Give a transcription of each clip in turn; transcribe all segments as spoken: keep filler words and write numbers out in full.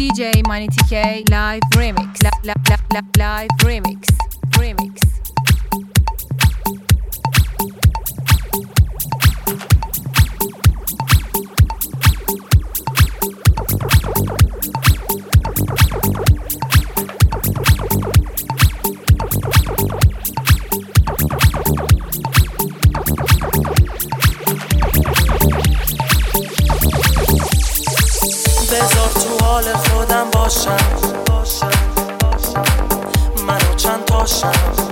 دی جی Money تی کی live remix live remix remix بذار تو حال خودم باشم، منو چند تاشم.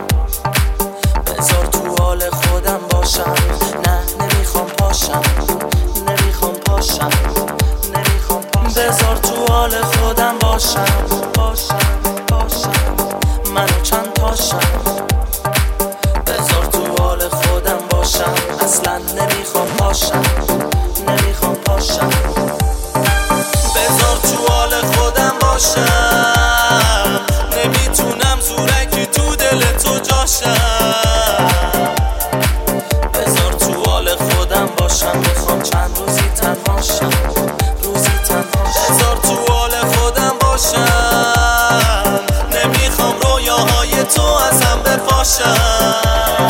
بذار تو حال خودم باشم، نه نمیخوام پاشم، نمیخوام پاشم، نمیخوام پاشم. بذار تو حال خودم باشم، باشم، باشم، منو چند تاشم. بذار تو حال خودم باشم، اصلا نمیخوام پاشم، نمیخوام پاشم. بذار تو حال خودم باشم، نمیتونم زورکی تو دل تو جاشم. بذار تو حال خودم باشم، میخوام چند روزی تنهاشم، روزی تنهاشم. بذار تو حال خودم باشم، نمیخوام رویاهای تو ازم بپاشم.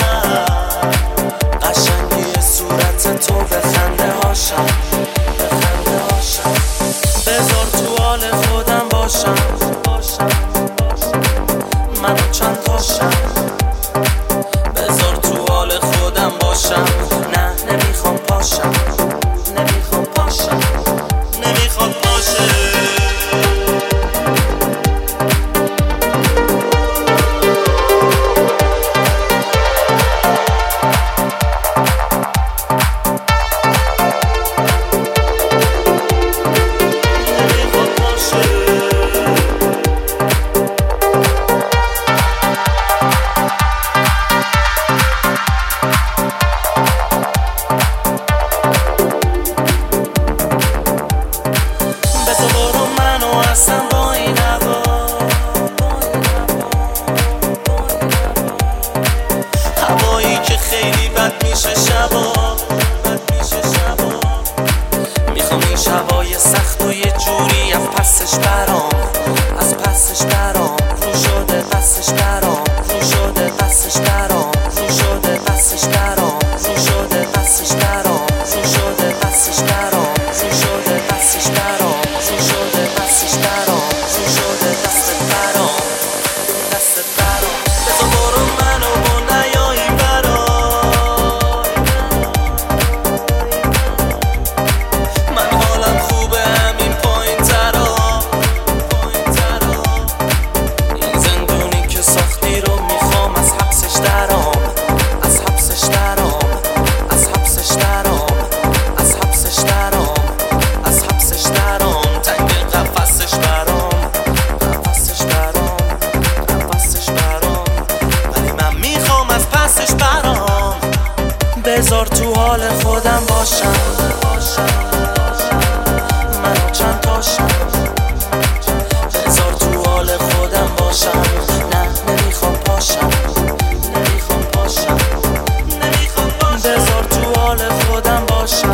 قشنگی صورت تو به خنده هاشم، به خنده هاشم. بذار تو حال خودم باشم، باشم، منو چند تاشم. بذار تو حال خودم باشم، نه نمیخوام پاشم، نمیخوام پاشم، نمیخوام پاشم. اصلا با این هوا، هوایی که خیلی بد میشه شبا، بد میشه شبا. میخوام این شبای سخت و یه جوری از پسش برام، از پسش برام. رو شده پسش برام، رو شده پسش برام، رو شده پسش برام، رو شده پسش برام، رو شده پسش برام، رو شده پسش برام، رو شده پسش برام، رو شده دست برام، دست برام. بذار برو منو با نیایی برام، من حالم خوبه همین پایین ترا، پایین ترا. این زندونی که ساختی رو میخوام از حبسش درام، از حبسش درام، از حبسش درام، از حبسش درام، از حبسش درام. تنگ قفسش برام، قفسش برام، قفسش برام. ولی من میخوام از پسش برام. بذار تو حال خودم باشم، منو چند تاشم. بذار تو حال خودم باشم، نه نمیخوام پاشم، نمیخوام پاشم، نمیخوام پاشم. بذار تو حال خودم باشم.